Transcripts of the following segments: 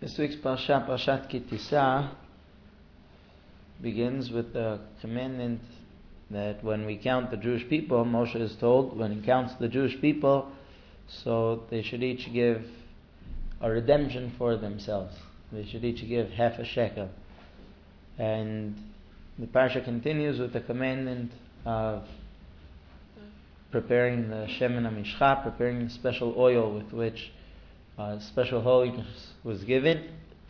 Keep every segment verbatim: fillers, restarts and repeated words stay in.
This week's Parsha, Parshat Ki Tisa, begins with the commandment that when we count the Jewish people, Moshe is told when he counts the Jewish people, so they should each give a redemption for themselves. They should each give half a shekel. And the Parsha continues with the commandment of preparing the Shemen HaMishcha, preparing the special oil with which uh, special holiness was given.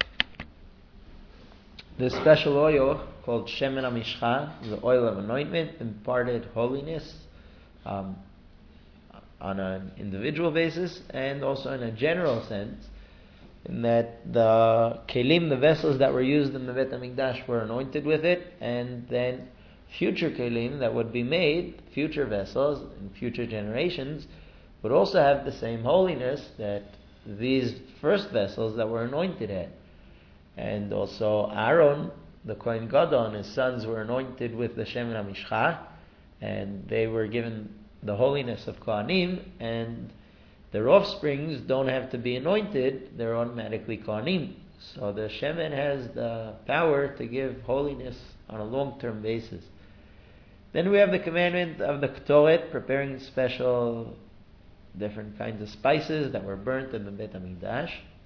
This special oil, called Shemen HaMishcha, the oil of anointment, imparted holiness um, on an individual basis and also in a general sense, in that the kelim, the vessels that were used in the Beit HaMikdash, were anointed with it, and then future kelim that would be made, future vessels in future generations, would also have the same holiness that these first vessels that were anointed had. And also Aaron, the Kohen Gadol, and his sons were anointed with the Shemen HaMishcha, and they were given the holiness of Kohanim, and their offsprings don't have to be anointed, they're automatically Kohanim. So the Shemen has the power to give holiness on a long-term basis. Then we have the commandment of the Ktoret, preparing special different kinds of spices that were burnt in the Beit HaMikdash.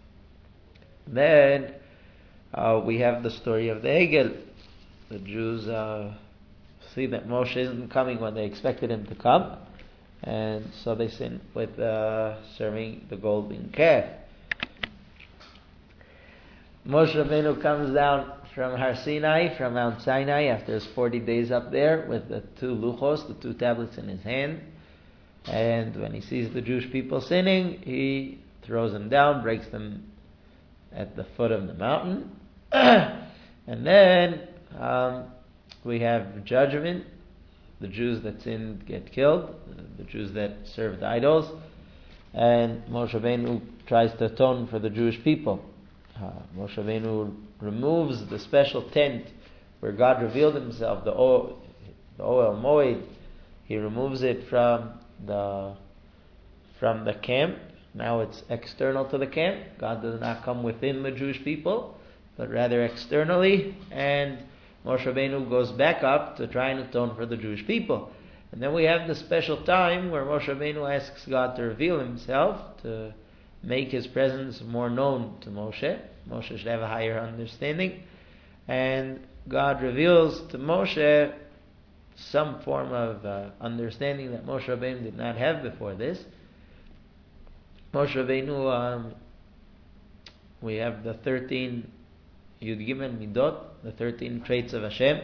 Then uh, we have the story of the Egel. The Jews uh, see that Moshe isn't coming when they expected him to come, and so they sin with uh, serving the golden calf. Moshe Rabbeinu comes down from Har Sinai, from Mount Sinai, after his forty days up there, with the two luchos, the two tablets in his hand. And when he sees the Jewish people sinning, he throws them down, breaks them at the foot of the mountain. And then um, we have judgment. The Jews that sinned get killed, the Jews that served idols. And Moshe Rabbeinu tries to atone for the Jewish people. Uh, Moshe Rabbeinu removes the special tent where God revealed himself, the Ohel Moed. He removes it from the from the camp. Now it's external to the camp. God does not come within the Jewish people, but rather externally. And Moshe Rabbeinu goes back up to try and atone for the Jewish people. And then we have the special time where Moshe Rabbeinu asks God to reveal himself, to make his presence more known to Moshe. Moshe should have a higher understanding. And God reveals to Moshe some form of uh, understanding that Moshe Rabbeinu did not have before this. Moshe Rabbeinu, um, we have the thirteen Yud Gimel Midot, the thirteen traits of Hashem.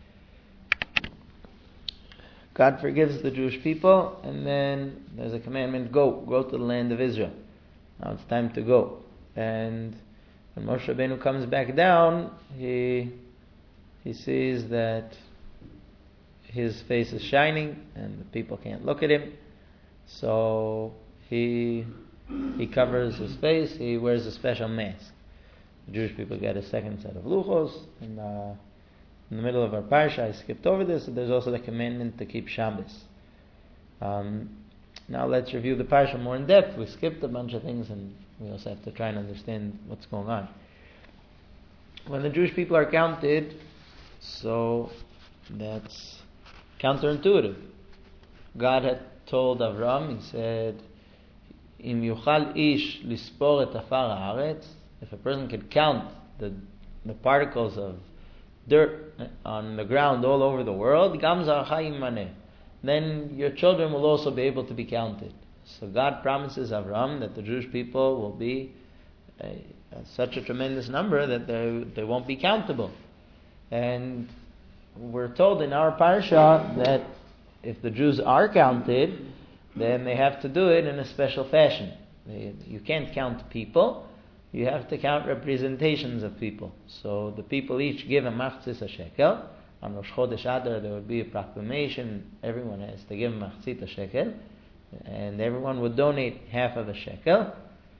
God forgives the Jewish people, and then there's a commandment, go, go to the land of Israel. Now it's time to go. And when Moshe Rabbeinu comes back down, he he sees that his face is shining and the people can't look at him. So he he covers his face, he wears a special mask. The Jewish people get a second set of luchos. And uh, in the middle of our parsha, I skipped over this, there's also the commandment to keep Shabbos. Um, now let's review the parsha more in depth. We skipped a bunch of things and we also have to try and understand what's going on. When the Jewish people are counted, so that's counterintuitive. God had told Avram, he said, Im yuchal ish lispor et afar haaretz, if a person could count the the particles of dirt on the ground all over the world, gam zarcha yimaneh, then your children will also be able to be counted. So God promises Avram that the Jewish people will be a, a, such a tremendous number that they they won't be countable. And we're told in our parsha that if the Jews are counted, then they have to do it in a special fashion. They, you can't count people, you have to count representations of people. So the people each give a machzis a shekel. On Rosh Chodesh Adar there would be a proclamation, everyone has to give a machzit a shekel, and everyone would donate half of a shekel.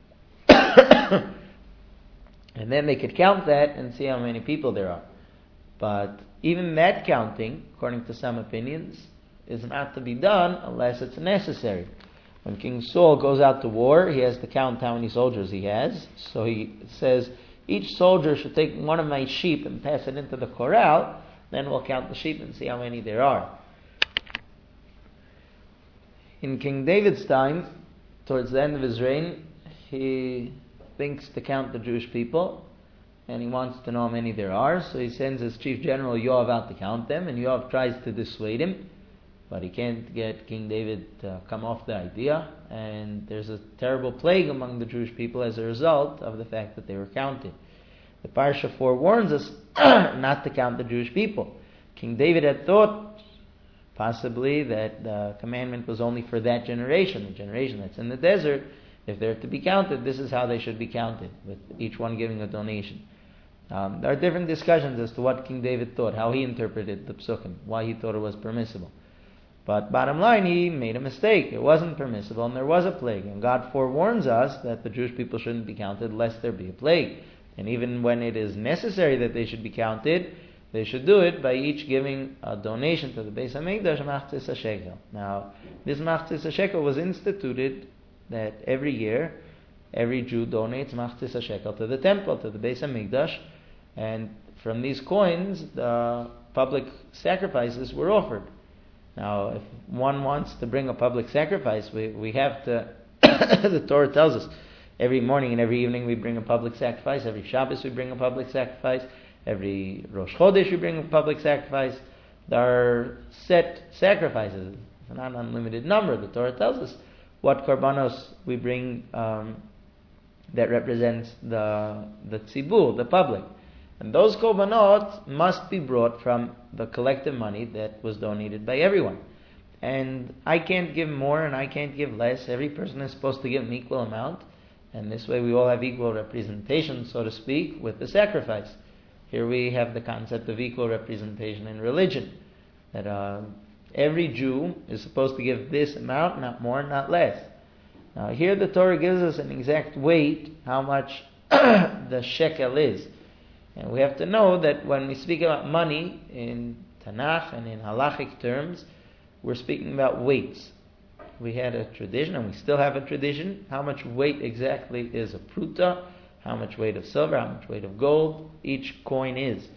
And then they could count that and see how many people there are. But even that counting, according to some opinions, is not to be done unless it's necessary. When King Saul goes out to war, he has to count how many soldiers he has. So he says, each soldier should take one of my sheep and pass it into the corral. Then we'll count the sheep and see how many there are. In King David's time, towards the end of his reign, he thinks to count the Jewish people, and he wants to know how many there are. So he sends his chief general Yoav out to count them, and Yoav tries to dissuade him, but he can't get King David to come off the idea, and there's a terrible plague among the Jewish people as a result of the fact that they were counted. The Parsha forewarns us not to count the Jewish people. King David had thought possibly that the commandment was only for that generation, the generation that's in the desert. If they're to be counted, this is how they should be counted, with each one giving a donation. Um, there are different discussions as to what King David thought, how he interpreted the psukim, why he thought it was permissible. But bottom line, he made a mistake. It wasn't permissible, and there was a plague. And God forewarns us that the Jewish people shouldn't be counted lest there be a plague. And even when it is necessary that they should be counted, they should do it by each giving a donation to the Beis HaMikdash, machzis shekel. Now, this machzis shekel was instituted that every year, every Jew donates machzis shekel to the temple, to the Beis HaMikdash, and from these coins, the public sacrifices were offered. Now, if one wants to bring a public sacrifice, we, we have to, the Torah tells us, every morning and every evening we bring a public sacrifice, every Shabbos we bring a public sacrifice, every Rosh Chodesh we bring a public sacrifice. There are set sacrifices, it's not an unlimited number. The Torah tells us what korbanos we bring um, that represents the, the tzibur, the public. And those korbanot must be brought from the collective money that was donated by everyone. And I can't give more and I can't give less. Every person is supposed to give an equal amount. And this way we all have equal representation, so to speak, with the sacrifice. Here we have the concept of equal representation in religion. That uh, every Jew is supposed to give this amount, not more, not less. Now here the Torah gives us an exact weight, how much the shekel is. And we have to know that when we speak about money in Tanakh and in halachic terms, we're speaking about weights. We had a tradition, and we still have a tradition, how much weight exactly is a pruta, how much weight of silver, how much weight of gold each coin is.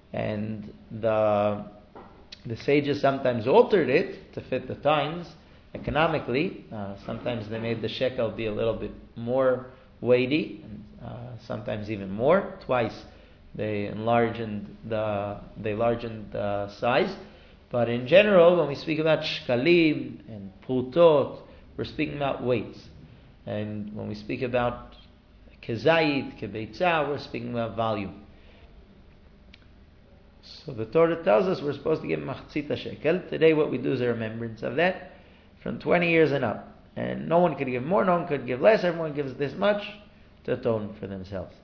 And the the sages sometimes altered it to fit the times economically. Uh, sometimes they made the shekel be a little bit more weighty, and uh, sometimes even more, twice. They enlarged the they enlarged the size, but in general, when we speak about shkalim and prutot, we're speaking about weights. And when we speak about kezayit, kebeitza, we're speaking about volume. So the Torah tells us we're supposed to give machzita shekel. Today, what we do is a remembrance of that from twenty years and up. And no one could give more, no one could give less. Everyone gives this much to atone for themselves.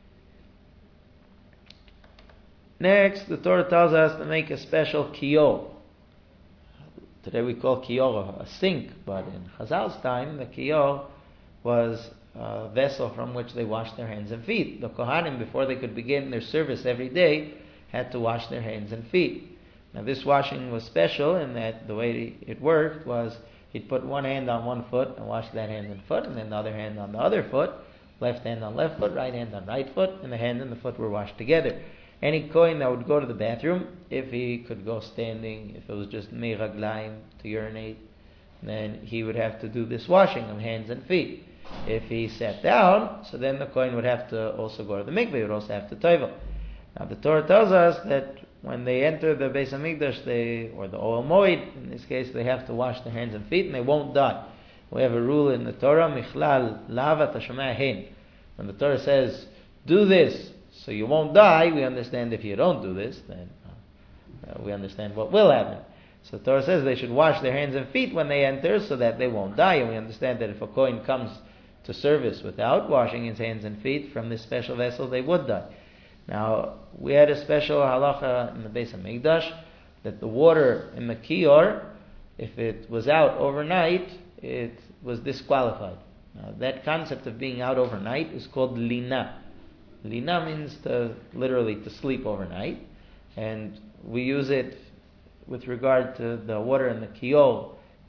Next, the Torah tells us to make a special kiyor. Today we call kiyor a sink, but in Chazal's time, the kiyor was a vessel from which they washed their hands and feet. The Kohanim, before they could begin their service every day, had to wash their hands and feet. Now this washing was special in that the way it worked was he'd put one hand on one foot and wash that hand and foot, and then the other hand on the other foot, left hand on left foot, right hand on right foot, and the hand and the foot were washed together. Any Kohen that would go to the bathroom, if he could go standing, if it was just me'raglaim to urinate, then he would have to do this washing of hands and feet. If he sat down, so then the Kohen would have to also go to the mikveh, he would also have to toivel. Now the Torah tells us that when they enter the Beis HaMikdash, they, or the Ohel Moed, in this case, they have to wash their hands and feet, and they won't die. We have a rule in the Torah, Michlal Lava Tashomea Hein. When the Torah says, do this, so you won't die, we understand if you don't do this, then uh, we understand what will happen. So the Torah says they should wash their hands and feet when they enter so that they won't die. And we understand that if a Kohen comes to service without washing his hands and feet from this special vessel, they would die. Now, we had a special halacha in the Beis HaMikdash that the water in the kiyor, if it was out overnight, it was disqualified. Now, that concept of being out overnight is called lina. Lina means to literally to sleep overnight, and we use it with regard to the water in the kiyor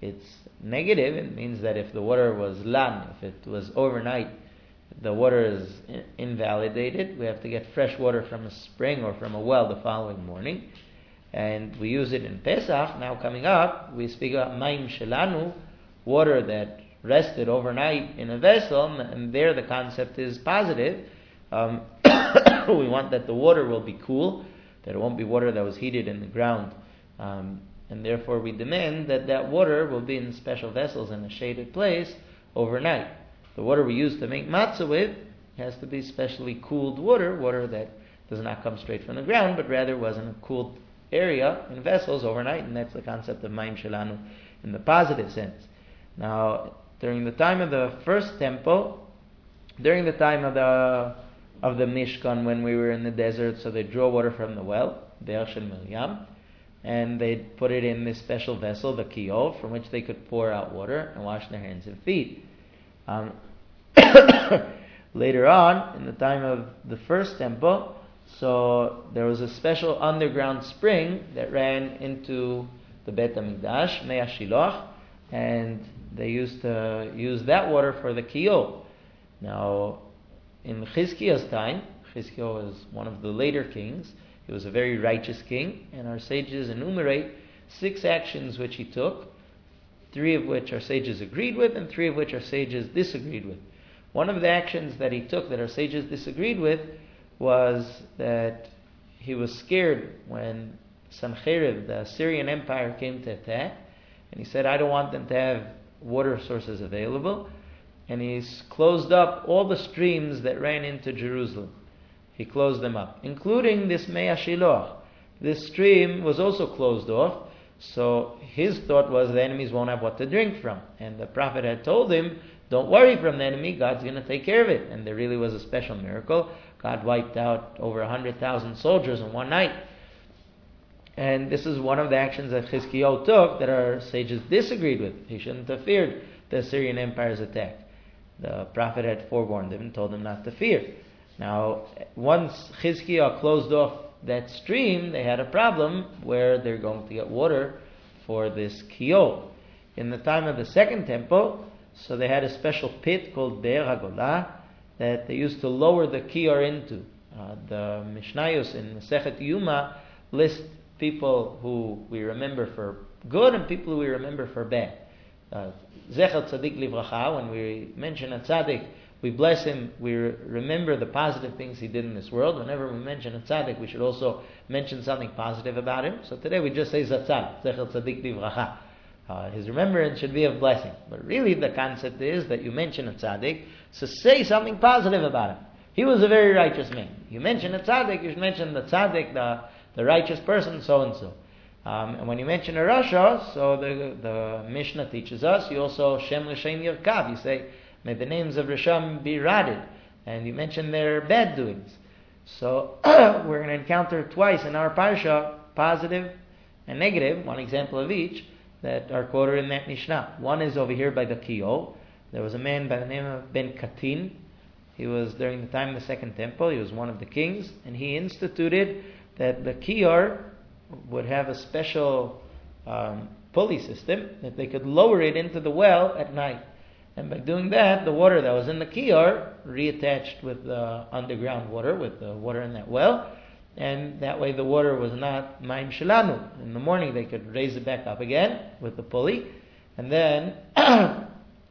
it's negative. It means that if the water was lan, if it was overnight, the water is invalidated. We have to get fresh water from a spring or from a well the following morning. And we use it in Pesach. Now coming up, we speak about Maim Shelanu, water that rested overnight in a vessel, and there the concept is positive. Um, we want that the water will be cool, that it won't be water that was heated in the ground. Um, and therefore we demand that that water will be in special vessels in a shaded place overnight. The water we use to make matzah with has to be specially cooled water, water that does not come straight from the ground, but rather was in a cooled area in vessels overnight, and that's the concept of Maim Shelanu in the positive sense. Now, during the time of the first temple, during the time of the of the Mishkan, when we were in the desert, so they draw water from the well, Be'er Shel Miriam, and they put it in this special vessel, the kiyov, from which they could pour out water and wash their hands and feet. Um, later on, in the time of the first temple, so there was a special underground spring that ran into the Beit HaMikdash, Mei HaShiloach, and they used to use that water for the kiyov. Now, in Chizkiah's time, Chizkiah was one of the later kings. He was a very righteous king, and our sages enumerate six actions which he took, three of which our sages agreed with, and three of which our sages disagreed with. One of the actions that he took that our sages disagreed with was that he was scared when Sancherib, the Assyrian Empire, came to attack, and he said, I don't want them to have water sources available, and he's closed up all the streams that ran into Jerusalem. He closed them up, including this Mei HaShiloach. This stream was also closed off, so his thought was the enemies won't have what to drink from. And the prophet had told him, don't worry from the enemy, God's going to take care of it. And there really was a special miracle. God wiped out over one hundred thousand soldiers in one night. And this is one of the actions that Chizkiyahu took that our sages disagreed with. He shouldn't have feared the Assyrian Empire's attack. The prophet had forewarned him and told him not to fear. Now, once Chizkiah closed off that stream, they had a problem where they're going to get water for this kiyov. In the time of the second temple, so they had a special pit called Be'er HaGolah that they used to lower the kiyar into. Uh, the Mishnayos in Masechet Yuma list people who we remember for good and people who we remember for bad. Uh, Zecher Tzadik Livracha, when we mention a tzaddik, we bless him, we re- remember the positive things he did in this world. Whenever we mention a tzaddik, we should also mention something positive about him. So today we just say Zatzal, Zecher Tzadik Livracha. Uh, his remembrance should be of blessing. But really the concept is that you mention a tzaddik, so say something positive about him. He was a very righteous man. You mention a tzaddik, you should mention the tzaddik, the, the righteous person, so-and-so. Um, and when you mention a Rasha, so the the Mishnah teaches us, you also Shem L'Shem Yirkav. You say, may the names of Risham be rotted. And you mention their bad doings. So we're going to encounter twice in our parsha, positive and negative, one example of each, that are quoted in that Mishnah. One is over here by the Kiyov. There was a man by the name of Ben Katin. He was during the time of the Second Temple. He was one of the kings. And he instituted that the Kiyar would have a special um, pulley system that they could lower it into the well at night. And by doing that, the water that was in the kiyar reattached with the underground water, with the water in that well, and that way the water was not Maim Shelanu. In the morning they could raise it back up again with the pulley, and then and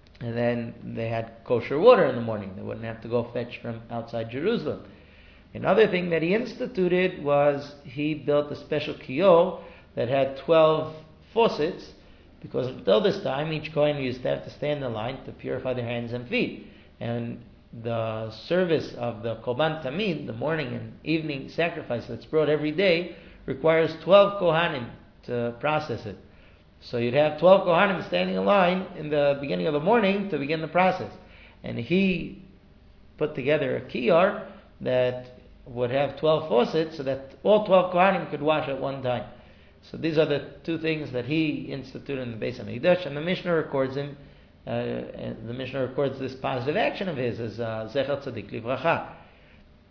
then they had kosher water in the morning. They wouldn't have to go fetch from outside Jerusalem. Another thing that he instituted was he built a special kiyov that had twelve faucets, because until this time each Kohen used to have to stand in line to purify their hands and feet. And the service of the Korban Tamid, the morning and evening sacrifice that's brought every day, requires twelve Kohanim to process it. So you'd have twelve Kohanim standing in line in the beginning of the morning to begin the process. And he put together a kiyar that would have twelve faucets so that all twelve Kohanim could wash at one time. So these are the two things that he instituted in the Beis HaMikdash, and the Mishnah records him, uh, and the Mishnah records this positive action of his as uh, Zecher Tzadik Livracha.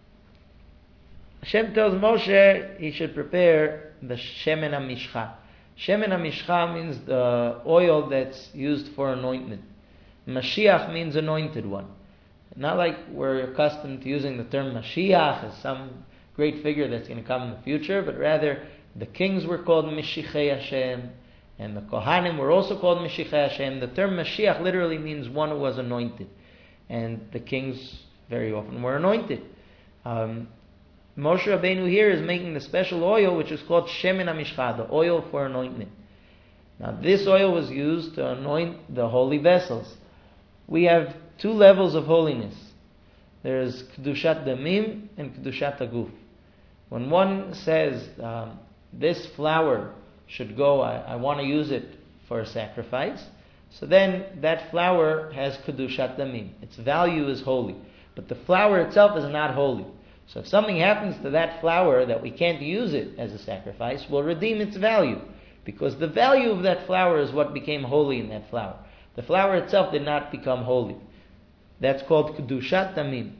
Hashem tells Moshe he should prepare the Shemen HaMishcha. Shemen HaMishcha means the oil that's used for anointment. Mashiach means anointed one. Not like we're accustomed to using the term Mashiach as some great figure that's going to come in the future, but rather the kings were called Mishichei Hashem, and the Kohanim were also called Mishichei Hashem. The term Mashiach literally means one who was anointed, and the kings very often were anointed. Um, Moshe Rabbeinu here is making the special oil which is called Shemen HaMishcha, the oil for anointment. Now this oil was used to anoint the holy vessels. We have two levels of holiness. There is Kedushat Damim and Kedushat Aguf. When one says, um, this flour should go, I, I want to use it for a sacrifice, so then that flour has Kedushat Damim. Its value is holy. But the flour itself is not holy. So if something happens to that flour that we can't use it as a sacrifice, we'll redeem its value. Because the value of that flour is what became holy in that flour. The flour itself did not become holy. That's called Kedushat Damim.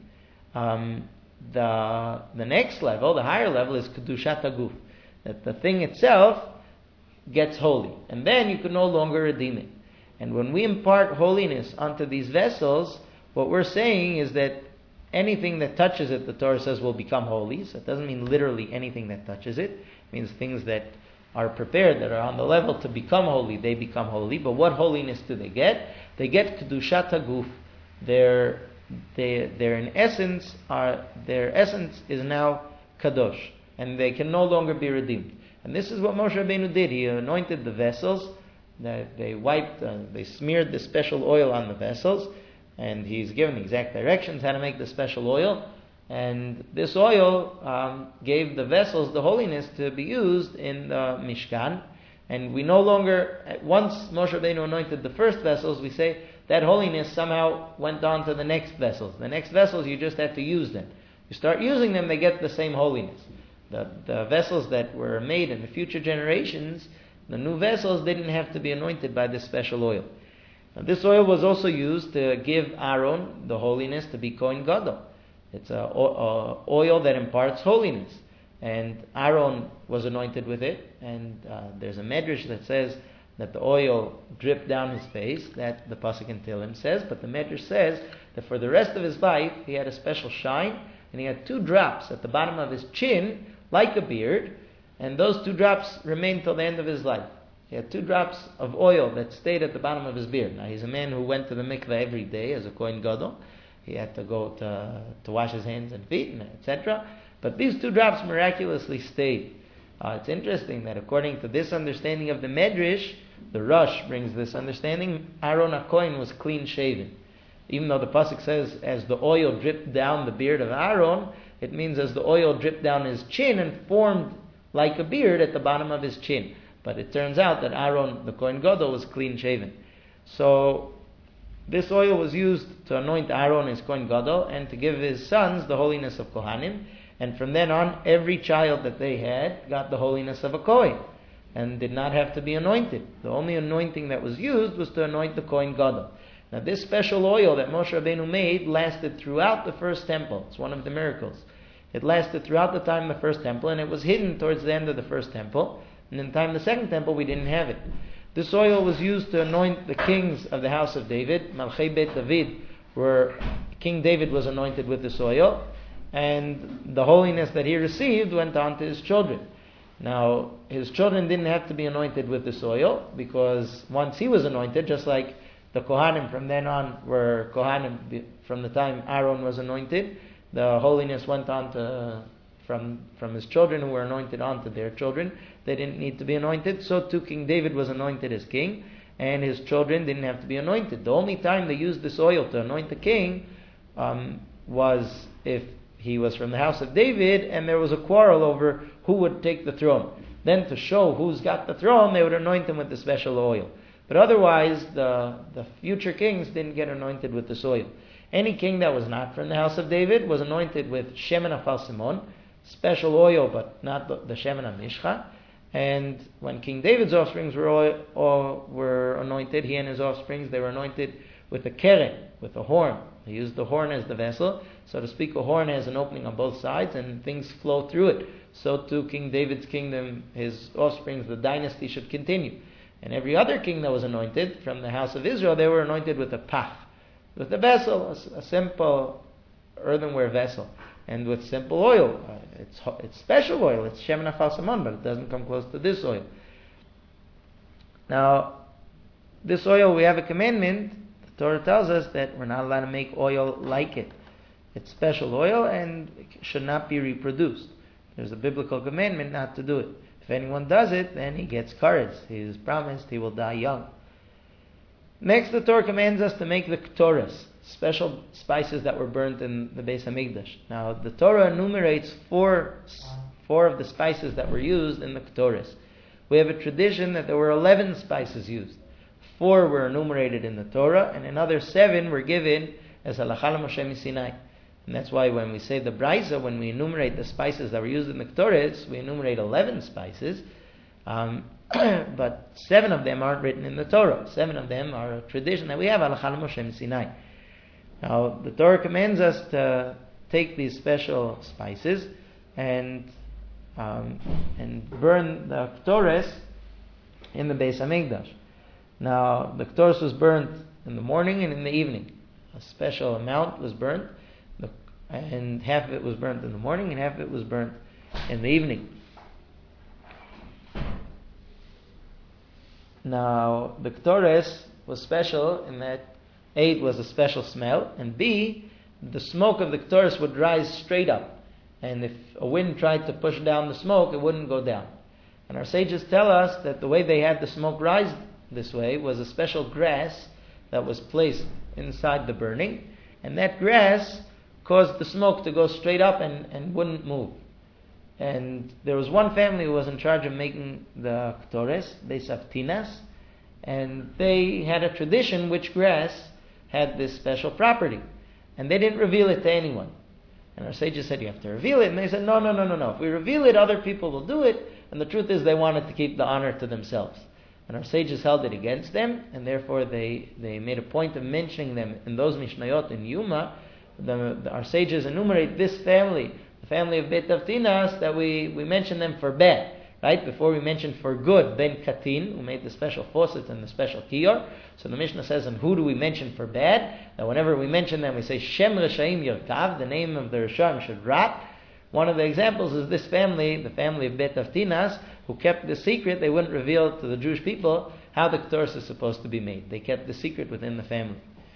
Um, the, the next level, the higher level, is Kedushat Aguf. That the thing itself gets holy. And then you can no longer redeem it. And when we impart holiness onto these vessels, what we're saying is that anything that touches it, the Torah says, will become holy. So it doesn't mean literally anything that touches it. It means things that are prepared, that are on the level to become holy, they become holy. But what holiness do they get? They get Kedushat HaGuf. Their, they, their in essence are their essence is now kadosh, and they can no longer be redeemed. And this is what Moshe Rabbeinu did. He anointed the vessels. They, they wiped, uh, they smeared the special oil on the vessels, and he's given exact directions how to make the special oil. And this oil um, gave the vessels the holiness to be used in the Mishkan. And we no longer, once Moshe Rabbeinu anointed the first vessels, we say that holiness somehow went on to the next vessels. The next vessels, you just had to use them. You start using them, they get the same holiness. The, the vessels that were made in the future generations, the new vessels didn't have to be anointed by this special oil. Now, this oil was also used to give Aaron the holiness to be Kohen Gadol. It's a, a oil that imparts holiness. And Aaron was anointed with it. And uh, there's a medrash that says that the oil dripped down his face. That the pasuk in Tehillim says. But the medrash says that for the rest of his life, he had a special shine. And he had two drops at the bottom of his chin, like a beard. And those two drops remained till the end of his life. He had two drops of oil that stayed at the bottom of his beard. Now, he's a man who went to the mikveh every day as a Kohen Gadol. He had to go to, to wash his hands and feet, et cetera. But these two drops miraculously stayed. Uh, it's interesting that according to this understanding of the Medrash, the Rush brings this understanding, Aaron HaKohen was clean shaven. Even though the pasuk says, as the oil dripped down the beard of Aaron, it means as the oil dripped down his chin and formed like a beard at the bottom of his chin. But it turns out that Aaron, the Kohen Gadol, was clean shaven. So this oil was used to anoint Aaron as Kohen Gadol and to give his sons the holiness of Kohanim. And from then on, every child that they had got the holiness of a Kohen and did not have to be anointed. The only anointing that was used was to anoint the Kohen Gadol. Now this special oil that Moshe Rabbeinu made lasted throughout the first temple. It's one of the miracles. It lasted throughout the time of the first temple, and it was hidden towards the end of the first temple. And in the time of the second temple, we didn't have it. This oil was used to anoint the kings of the house of David. Malchei Beit David, where King David was anointed with this oil. And the holiness that he received went on to his children. Now, his children didn't have to be anointed with this oil, because once he was anointed, just like the Kohanim from then on were Kohanim from the time Aaron was anointed, the holiness went on to from from his children who were anointed on to their children. They didn't need to be anointed. So too King David was anointed as king, and his children didn't have to be anointed. The only time they used this oil to anoint the king um, was if he was from the house of David and there was a quarrel over who would take the throne. Then to show who's got the throne, they would anoint him with the special oil. But otherwise, the, the future kings didn't get anointed with this oil. Any king that was not from the house of David was anointed with Shemen HaFalsimon, special oil, but not the, the Shemen HaMishcha. And when King David's offsprings were oil, or were anointed, he and his offsprings, they were anointed with a keren, with a horn, They used the horn as the vessel. So to speak, a horn has an opening on both sides and things flow through it. So too King David's kingdom, his offsprings, the dynasty should continue. And every other king that was anointed from the house of Israel, they were anointed with a pach, with a vessel, a, a simple earthenware vessel, and with simple oil. Uh, it's it's special oil, it's Shemen Afalsamon, but it doesn't come close to this oil. Now, this oil, we have a commandment. The Torah tells us that we're not allowed to make oil like it. It's special oil and it should not be reproduced. There's a biblical commandment not to do it. If anyone does it, then he gets karetz. He is promised he will die young. Next, the Torah commands us to make the ktoras, special spices that were burnt in the Beis Hamikdash. Now, the Torah enumerates four, four of the spices that were used in the ktoras. We have a tradition that there were eleven spices used. Four were enumerated in the Torah, and another seven were given as halakha Moshe Misinai. And that's why when we say the Braisa, when we enumerate the spices that were used in the Ktoras, we enumerate eleven spices, um, but seven of them aren't written in the Torah. Seven of them are a tradition that we have, halakha Moshe Misinai. Now, the Torah commands us to take these special spices and um, and burn the Ktoras in the Beis Hamikdash. Now, the Ktoras was burnt in the morning and in the evening. A special amount was burnt, and half of it was burnt in the morning and half of it was burnt in the evening. Now, the Ktoras was special in that A, it was a special smell, and B, the smoke of the Ktoras would rise straight up. And if a wind tried to push down the smoke, it wouldn't go down. And our sages tell us that the way they had the smoke rise this way was a special grass that was placed inside the burning, and that grass caused the smoke to go straight up and, and wouldn't move. And there was one family who was in charge of making the Ktores, Beis Avtinas, and they had a tradition which grass had this special property. And they didn't reveal it to anyone. And our sages said, you have to reveal it. And they said, no, no, no, no, no. If we reveal it, other people will do it. And the truth is they wanted to keep the honor to themselves. And our sages held it against them, and therefore they, they made a point of mentioning them in those Mishnayot in Yuma. The, the, our sages enumerate this family, the family of Beit Avtinas, that we, we mention them for bad. Right? Before we mentioned for good, then Katin, who made the special faucets and the special kiyor. So the Mishnah says, and who do we mention for bad? That whenever we mention them, we say, Shem Reshaim Yerkav, the name of the Rishon should rot. One of the examples is this family, the family of Beit Avtinas, who kept the secret. They wouldn't reveal to the Jewish people how the Ktoros is supposed to be made. They kept the secret within the family.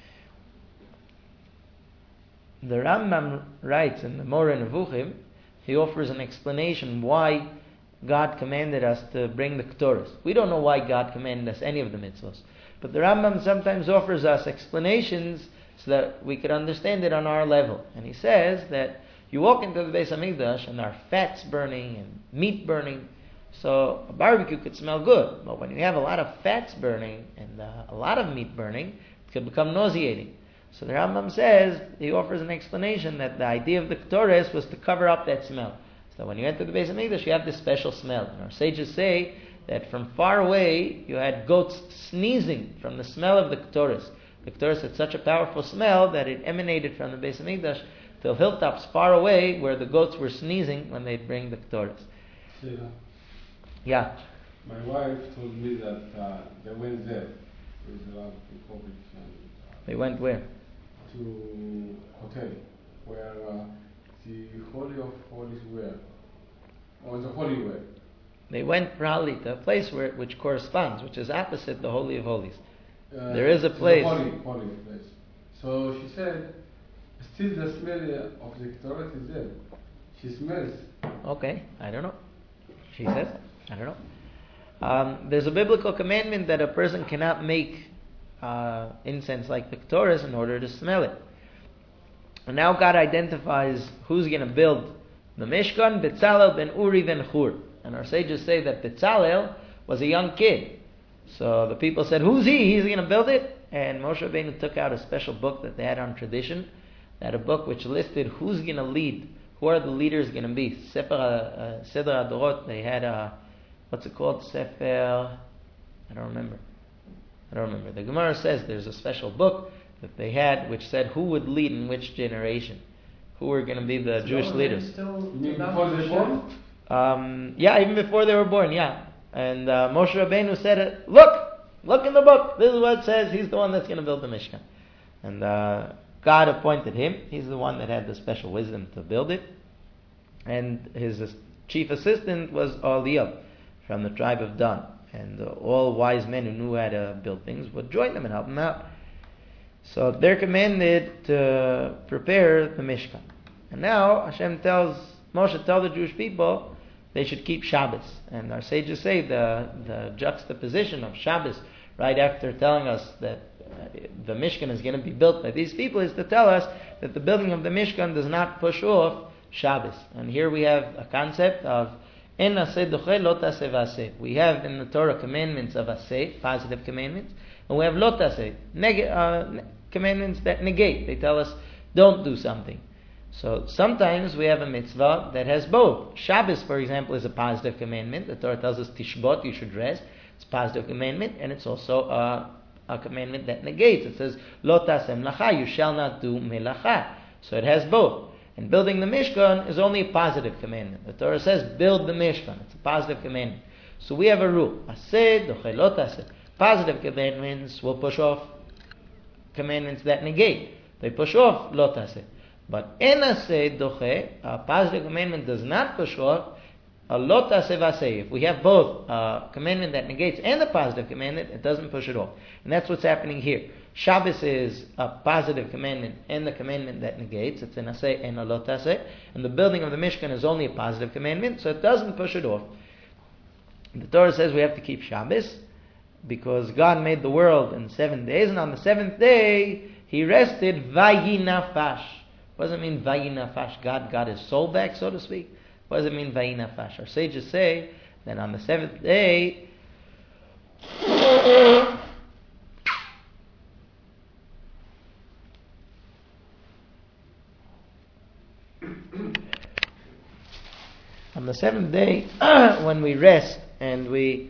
The Rambam writes in the Moreh Nevuchim, he offers an explanation why God commanded us to bring the Ktoros. We don't know why God commanded us any of the mitzvahs. But the Rambam sometimes offers us explanations so that we could understand it on our level. And he says that you walk into the Beis Hamikdash and there are fats burning and meat burning. So a barbecue could smell good. But when you have a lot of fats burning and uh, a lot of meat burning, it could become nauseating. So the Rambam says, he offers an explanation that the idea of the Ktoros was to cover up that smell. So when you enter the Beis Hamikdash, you have this special smell. And our sages say that from far away, you had goats sneezing from the smell of the Ktoros. The Ktoros had such a powerful smell that it emanated from the Beis Hamikdash till hilltops far away where the goats were sneezing when they'd bring the Ktoros. Yeah. Yeah. My wife told me that uh, they went there with a lot of people. And, uh, They went where? To hotel where uh, the Holy of Holies were, or the Holy were. They went probably to a place where which corresponds, which is opposite the Holy of Holies. Uh, there is a place. Holy, holy place. So she said, still the smell of the Ktoros is there. She smells. Okay, I don't know. She says, I don't know. Um, there's a biblical commandment that a person cannot make uh, incense like the Ktoros in order to smell it. And now God identifies who's going to build the Mishkan, Betzalel ben Uri ben Hur. And our sages say that Betzalel was a young kid. So the people said, who's he? He's going to build it? And Moshe Rabbeinu took out a special book that they had on tradition. They had a book which listed who's going to lead. Who are the leaders going to be? Sefer uh, Seder Adorot. They had a, what's it called? Sefer, I don't remember. I don't remember. The Gemara says there's a special book that they had, which said who would lead in which generation, who were going to be the so Jewish leaders. Still Before they were born? Um, yeah, even before they were born, yeah. And uh, Moshe Rabbeinu said, it, look, look in the book. This is what it says. He's the one that's going to build the Mishkan. And uh, God appointed him. He's the one that had the special wisdom to build it. And his uh, chief assistant was Eliab from the tribe of Dan. And uh, all wise men who knew how to build things would join them and help them out. So they're commanded to prepare the Mishkan. And now Hashem tells Moshe, tell the Jewish people they should keep Shabbos. And our sages say the, the juxtaposition of Shabbos right after telling us that the Mishkan is going to be built by these people is to tell us that the building of the Mishkan does not push off Shabbos. And here we have a concept of En aseh doche lo taseh v'aseh. We have in the Torah commandments of aseh, positive commandments, and we have lo taseh, neg- uh, commandments that negate. They tell us don't do something. So sometimes we have a mitzvah that has both. Shabbos, for example, is a positive commandment. The Torah tells us tishbot, you should rest. It's a positive commandment, and it's also a, a commandment that negates. It says lo taseh melacha, you shall not do melacha. So it has both. And building the Mishkan is only a positive commandment. The Torah says, build the Mishkan. It's a positive commandment. So we have a rule. Aseh, doche, lo taseh. Positive commandments will push off commandments that negate. They push off lo taseh. But en aseh, doche, a positive commandment does not push off a lo taseh v'aseh. If we have both a commandment that negates and a positive commandment, it doesn't push it off. And that's what's happening here. Shabbos is a positive commandment and the commandment that negates. It's an aseh and a lo taseh. And the building of the Mishkan is only a positive commandment, so it doesn't push it off. The Torah says we have to keep Shabbos because God made the world in seven days, and on the seventh day He rested. Vayinafash. What does it mean vayinafash? God got His soul back, so to speak. What does it mean vayinafash? Our sages say that on the seventh day on the seventh day, when we rest and we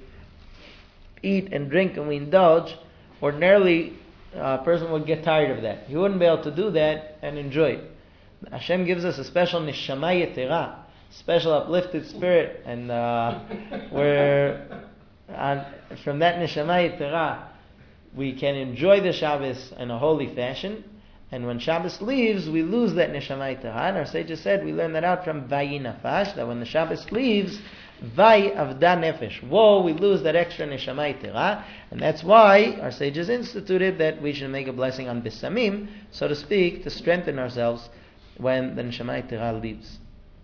eat and drink and we indulge, ordinarily a person would get tired of that. He wouldn't be able to do that and enjoy it. Hashem gives us a special neshama yetera, special uplifted spirit, and uh, where uh, from that neshama yetera we can enjoy the Shabbos in a holy fashion. And when Shabbos leaves, we lose that neshama yetera. And our sages said we learn that out from vayinafash, that when the Shabbos leaves, vay avda nefesh. Whoa, we lose that extra neshama yetera. And that's why our sages instituted that we should make a blessing on bisamim, so to speak, to strengthen ourselves when the neshama yetera leaves.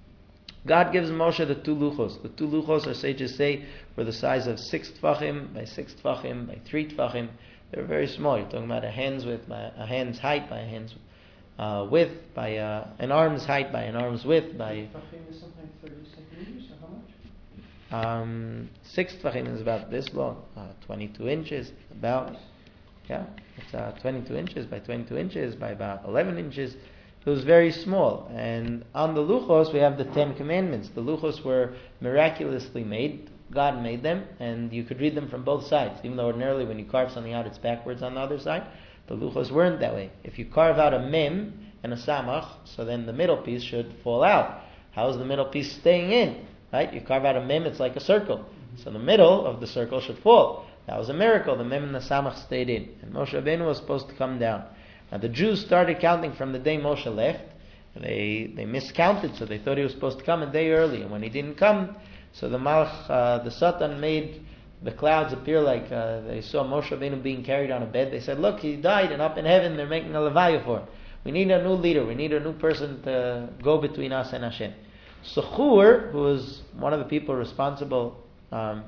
God gives Moshe the two luchos. The two luchos, our sages say, were the size of six tfachim by six tfachim by three tfachim. They're very small. You're talking about a hand's width by a hand's height by a hand's uh, width by uh, an arm's height by an arm's width by. Tfachim is something thirty centimeters, or how much? Um, six tfachim is about this long, uh, twenty-two inches. About yeah, it's uh, twenty-two inches by twenty-two inches by about eleven inches. It was very small. And on the luchos we have the Ten Commandments. The luchos were miraculously made. God made them, and you could read them from both sides. Even though ordinarily when you carve something out, it's backwards on the other side. The luchos weren't that way. If you carve out a mem and a samach, so then the middle piece should fall out. How is the middle piece staying in? Right? You carve out a mem, it's like a circle. So the middle of the circle should fall. That was a miracle. The mem and the samach stayed in. And Moshe Rabbeinu was supposed to come down. Now the Jews started counting from the day Moshe left. They they miscounted, so they thought he was supposed to come a day early. And when he didn't come, so the Malach, uh, the Satan made the clouds appear like uh, they saw Moshe Rabbeinu being carried on a bed. They said, look, he died, and up in heaven they're making a levaya for him. We need a new leader. We need a new person to go between us and Hashem. So Hur, who was one of the people responsible um,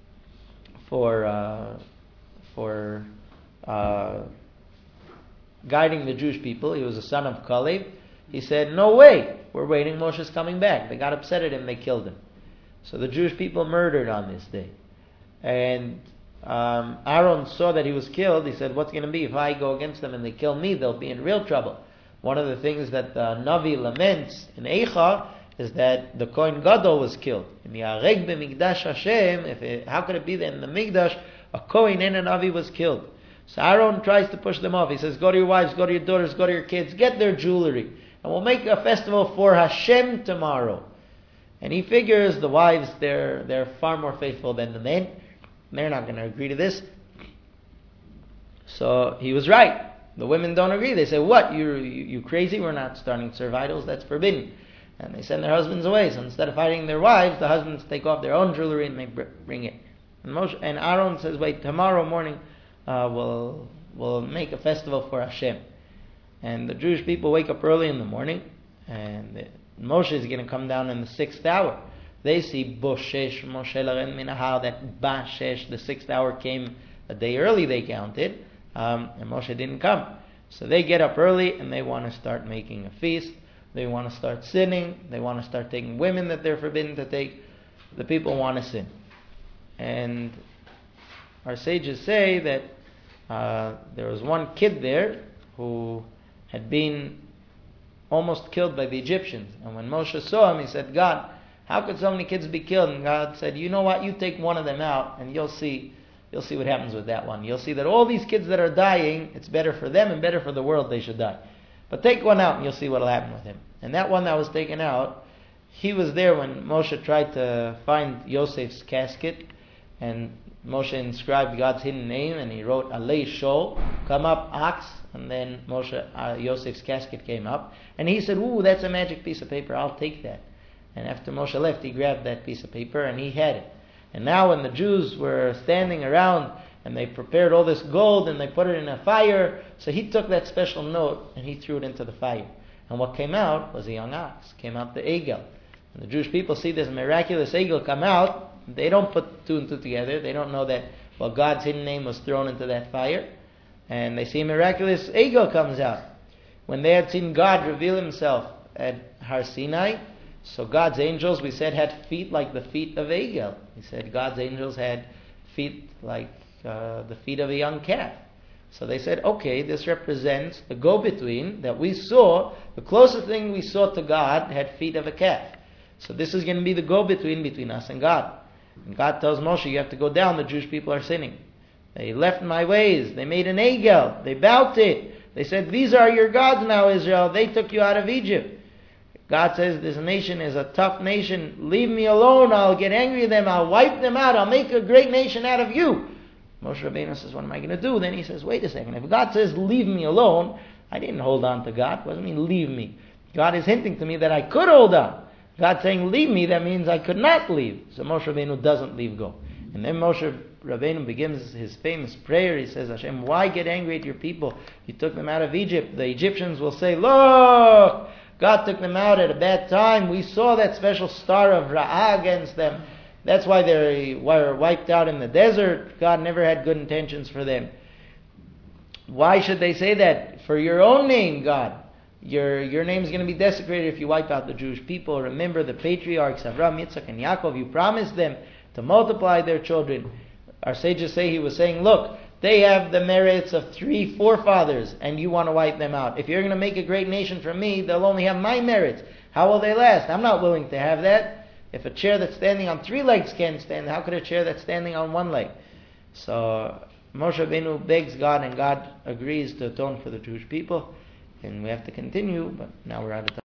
for uh, for uh, guiding the Jewish people, he was a son of Kalev. He said, no way, we're waiting, Moshe's coming back. They got upset at him, they killed him. So the Jewish people murdered on this day. And um, Aaron saw that he was killed. He said, what's going to be if I go against them and they kill me? They'll be in real trouble. One of the things that the Navi laments in Eicha is that the Kohen Gadol was killed. In the Yareg b'Mikdash Hashem, if it, how could it be that in the Mikdash a Kohen and a Navi was killed? So Aaron tries to push them off. He says, go to your wives, go to your daughters, go to your kids, get their jewelry. And we'll make a festival for Hashem tomorrow. And he figures the wives, they're, they're far more faithful than the men. They're not going to agree to this. So he was right. The women don't agree. They say, what? You, you, you crazy? We're not starting to serve idols. That's forbidden. And they send their husbands away. So instead of fighting their wives, the husbands take off their own jewelry and they bring it. And, Moshe, and Aaron says, wait, tomorrow morning uh, we'll, we'll make a festival for Hashem. And the Jewish people wake up early in the morning, and the, Moshe is going to come down in the sixth hour. They see Boshesh Moshe Laren Minahar, that Bashesh, the sixth hour came a day early, they counted, um, and Moshe didn't come. So they get up early and they want to start making a feast. They want to start sinning. They want to start taking women that they're forbidden to take. The people want to sin. And our sages say that uh, there was one kid there who had been almost killed by the Egyptians. And when Moshe saw him, he said, God, how could so many kids be killed? And God said, you know what? You take one of them out and you'll see you'll see what happens with that one. You'll see that all these kids that are dying, it's better for them and better for the world they should die. But take one out and you'll see what will happen with him. And that one that was taken out, he was there when Moshe tried to find Yosef's casket. And Moshe inscribed God's hidden name and he wrote Alei Shol, come up ox. And then Moshe, uh, Yosef's casket came up. And he said, ooh, that's a magic piece of paper. I'll take that. And after Moshe left, he grabbed that piece of paper and he had it. And now when the Jews were standing around and they prepared all this gold and they put it in a fire, so he took that special note and he threw it into the fire. And what came out was a young ox. Came out the Egel. And the Jewish people see this miraculous Egel come out. They don't put two and two together. They don't know that, well, God's hidden name was thrown into that fire. And they see a miraculous Egel comes out. When they had seen God reveal himself at Har Sinai, so God's angels, we said, had feet like the feet of Egel. We said God's angels had feet like uh, the feet of a young calf. So they said, okay, this represents the go-between that we saw. The closest thing we saw to God had feet of a calf. So this is going to be the go-between between us and God. And God tells Moshe, you have to go down. The Jewish people are sinning. They left my ways. They made an Egel. They bowed it. They said, these are your gods now, Israel. They took you out of Egypt. God says, this nation is a tough nation. Leave me alone. I'll get angry at them. I'll wipe them out. I'll make a great nation out of you. Moshe Rabbeinu says, what am I going to do? Then he says, wait a second. If God says, leave me alone, I didn't hold on to God. What does it mean, leave me? God is hinting to me that I could hold on. God saying, leave me, that means I could not leave. So Moshe Rabbeinu doesn't leave go. And then Moshe Rabbeinu begins his famous prayer. He says, Hashem, why get angry at your people? You took them out of Egypt. The Egyptians will say, look, God took them out at a bad time. We saw that special star of Ra'ah against them. That's why they were wiped out in the desert. God never had good intentions for them. Why should they say that? For your own name, God. Your your name is going to be desecrated if you wipe out the Jewish people. Remember the patriarchs, Avraham, Yitzchak, and Yaakov. You promised them to multiply their children. Our sages say he was saying, look, they have the merits of three forefathers, and you want to wipe them out. If you're going to make a great nation from me, they'll only have my merits. How will they last? I'm not willing to have that. If a chair that's standing on three legs can't stand, how could a chair that's standing on one leg? So Moshe Rabbeinu begs God, and God agrees to atone for the Jewish people. And we have to continue, but now we're out of time.